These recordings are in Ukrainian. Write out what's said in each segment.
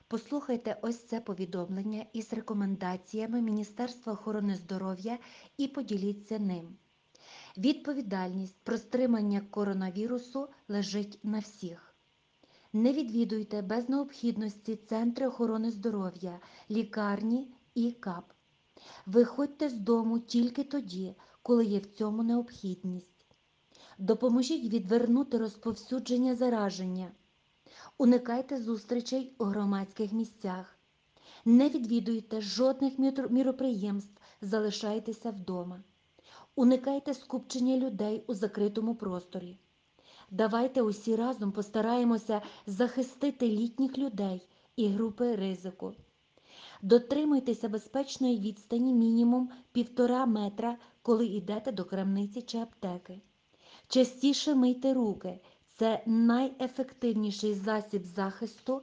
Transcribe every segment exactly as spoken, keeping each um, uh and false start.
Послухайте ось це повідомлення із рекомендаціями Міністерства охорони здоров'я і поділіться ним. Відповідальність про стримання коронавірусу лежить на всіх. Не відвідуйте без необхідності центри охорони здоров'я, лікарні і КАП. Виходьте з дому тільки тоді, коли є в цьому необхідність. Допоможіть відвернути розповсюдження зараження. Уникайте зустрічей у громадських місцях. Не відвідуйте жодних міроприємств, залишайтеся вдома. Уникайте скупчення людей у закритому просторі. Давайте усі разом постараємося захистити літніх людей і групи ризику. Дотримуйтеся безпечної відстані мінімум півтора метра, коли йдете до крамниці чи аптеки. Частіше мийте руки – це найефективніший засіб захисту.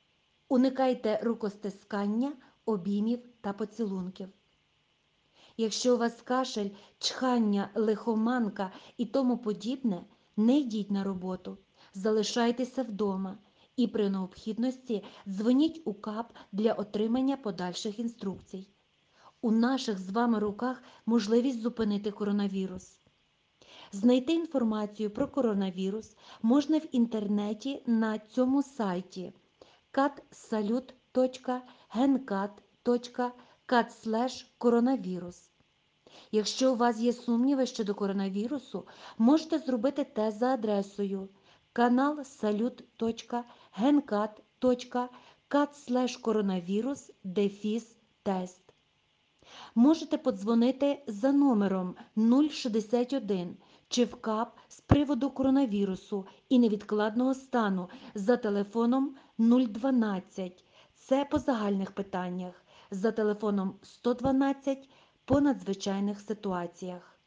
Уникайте рукостискання, обіймів та поцілунків. Якщо у вас кашель, чхання, лихоманка і тому подібне, не йдіть на роботу, залишайтеся вдома і при необхідності дзвоніть у КАП для отримання подальших інструкцій. У наших з вами руках можливість зупинити коронавірус. Знайти інформацію про коронавірус можна в інтернеті на цьому сайті катсалют точка генкат точка кат слеш коронавірус. Якщо у вас є сумніви щодо коронавірусу, можете зробити тест за адресою канал-салют точка генкат точка кат слеш коронавірус дефіс тест. Можете подзвонити за номером нуль шістдесят один чи в КАП з приводу коронавірусу і невідкладного стану за телефоном нуль дванадцять. Це по загальних питаннях. За телефоном сто дванадцять по надзвичайних ситуаціях.